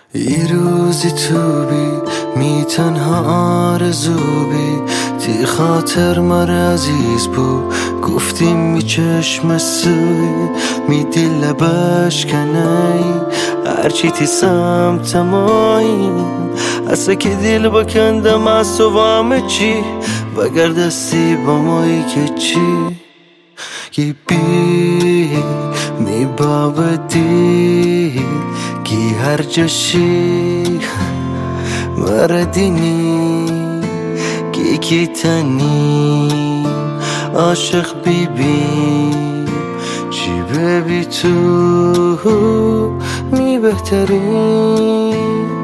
یه روزی تو بی می تنها آرزو بی تی خاطر مر عزیز بو گفتیم می چشم سوی می دل لبش کنی هرچی تی سمت ماییم اصلا که دل بکندم از تو همه چی وگر دستی با مایی که چی یه بی می بابدی کی هر جشی مردینی کی تنی عاشق بیبیم چی ببی تو می بهترین